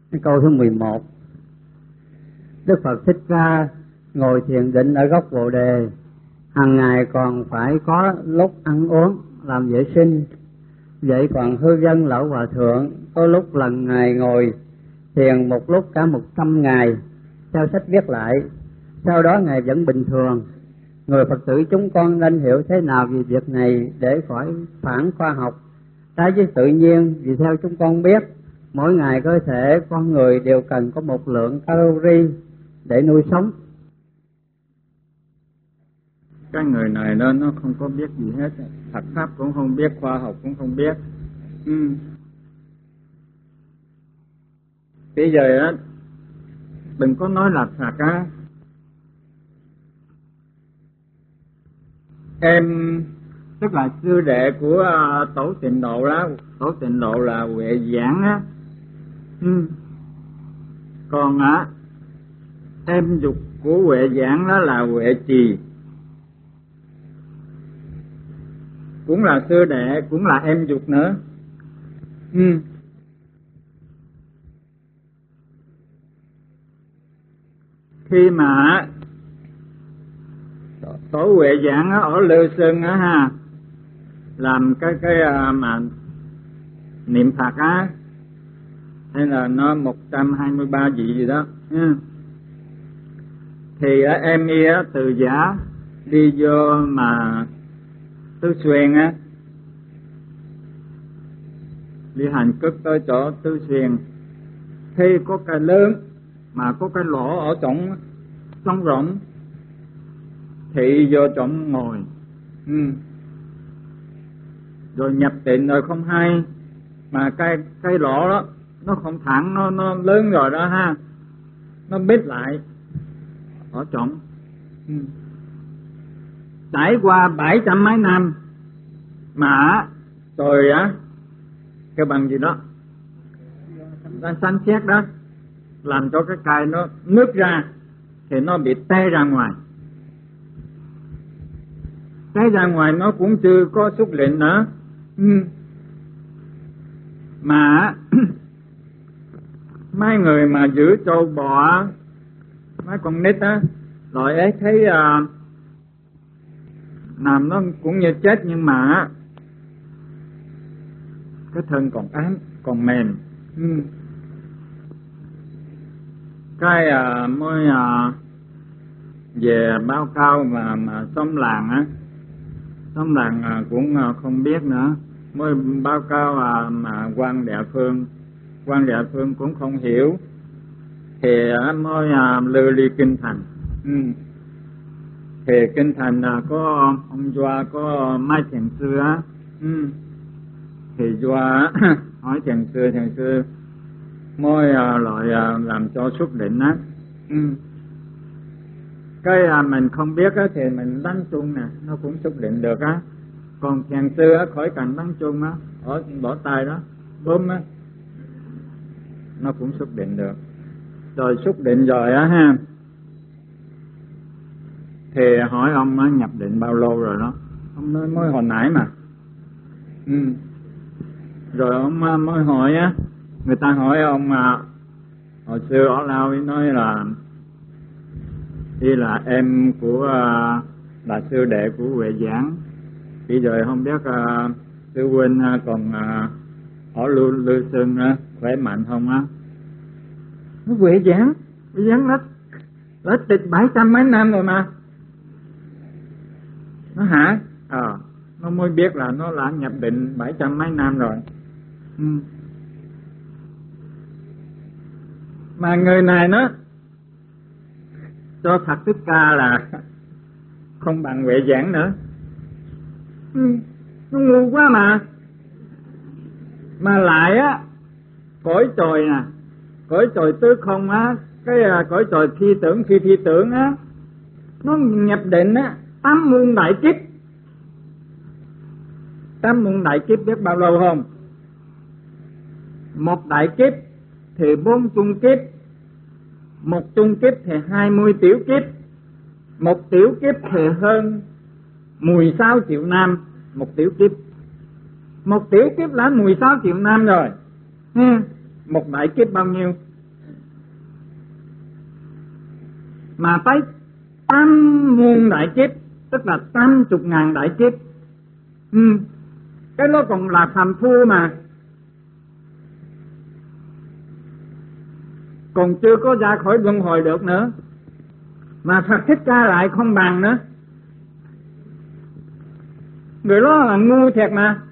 Câu thứ 11. Đức Phật Thích Ca ngồi thiền định ở góc Bồ Đề, hàng ngày còn phải có lúc ăn uống, làm vệ sinh. Vậy còn hư dân lão hòa thượng có lúc lần ngày ngồi thiền một lúc cả 100 ngày, theo sách viết lại. Sau đó ngài vẫn bình thường. Người Phật tử chúng con nên hiểu thế nào về việc này để khỏi phản khoa học, trái với tự nhiên. Vì theo chúng con biết, mỗi ngày cơ thể con người đều cần có một lượng calorie để nuôi sống. Cái người này nó không có biết gì hết, Phật pháp cũng không biết, khoa học cũng không biết. Bây giờ á, đừng có nói là Phật á. Em tức là sư đệ của Tổ Tịnh Độ đó, Tổ Tịnh Độ là Huệ Giảng á. Còn á, em dục của Huệ Giảng đó là Huệ Trì, cũng là sư đệ, cũng là em dục nữa. Khi mà Tổ Huệ Giảng ở Lư Sơn á ha, làm cái mà niệm Phật á, hay là nó 123 vị gì đó, thì em y từ giả đi vô mà Tứ Xuyên á, đi hành cất tới chỗ Tứ Xuyên, khi có cái lớn mà có cái lỗ ở trong rộng, thì vô trong ngồi, rồi nhập tịnh rồi không hay, mà cái lỗ đó nó không thẳng, nó lớn rồi đó ha, nó bít lại ở trong. Trải qua 700 mấy năm mà rồi á, cái bằng gì đó đang sanh xét đó, làm cho cái cây nó nứt ra thì nó bị té ra ngoài. Té ra ngoài nó cũng chưa có xuất lệnh nữa. Mà mấy người mà giữ trâu bò, mấy con nít á, loại ấy thấy làm nó cũng như chết, nhưng mà cái thân còn ám, còn mềm. Cái mới về báo cáo mà xóm làng á, xóm làng cũng không biết nữa, mới báo cáo mà quan địa phương cũng không hiểu, thì mới lưu ly kinh thành. Thì kinh thành có ông Doa, có Mai Thiền Sư á, thì Doa hỏi Thiền Sư mới loại làm cho xuất định á. Cái mình không biết á thì mình đánh chung nè, nó cũng xuất định được á. Còn Thiền Sư á, khỏi cần đánh chung á, ở bỏ tay đó bấm á, nó cũng xuất định được. Rồi xuất định rồi á ha, thì hỏi ông á, nhập định bao lâu rồi đó. Ông nói mới hồi nãy mà. Rồi ông mới hỏi á, người ta hỏi ông hồi xưa ở Lao nói là đi là em của là sư đệ của Huệ Giảng. Bây giờ không biết sư huynh còn ở Lư Sơn khỏe mạnh không á? Huệ Giảng đã tịch 700 mấy năm rồi mà. Nó hả? Nó mới biết là nó đã nhập định 700 mấy năm rồi. Mà người này nó cho Phật Thích Ca là không bằng Huệ Giảng nữa. Nó ngu quá mà lại á, cõi trời nè, cõi trời tứ không á, cái cõi trời phi tưởng á, nó nhập định á 8 muôn đại kiếp. 8 muôn đại kiếp biết bao lâu không? Một đại kiếp thì 4 trung kiếp, một trung kiếp thì 20 tiểu kiếp, một tiểu kiếp thì hơn 16 triệu năm. Một tiểu kiếp là 16 triệu năm rồi. Một đại kiếp bao nhiêu? mà tới 8 muôn đại kiếp, tức là 80.000 đại kiếp. Cái đó còn là phàm phu mà, còn chưa có ra khỏi luân hồi được nữa. Mà Phật Thích Ca lại không bằng nữa. Người đó là ngu thiệt mà.